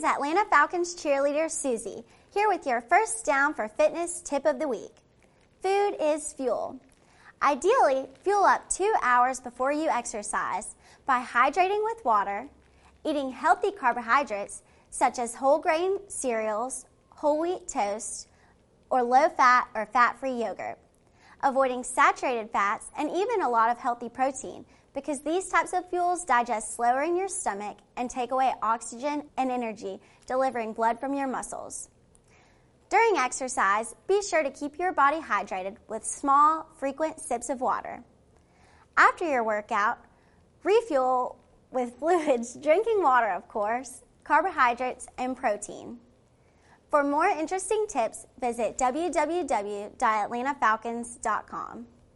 Atlanta Falcons cheerleader Susie, here with your first down for fitness tip of the week. Food is fuel. Ideally, fuel up 2 hours before you exercise by hydrating with water, eating healthy carbohydrates such as whole grain cereals, whole wheat toast, or low-fat or fat-free yogurt, avoiding saturated fats and even a lot of healthy protein because these types of fuels digest slower in your stomach and take away oxygen and energy, delivering blood from your muscles. During exercise, be sure to keep your body hydrated with small, frequent sips of water. After your workout, refuel with fluids, drinking water, of course, carbohydrates, and protein. For more interesting tips, visit www.atlantafalcons.com.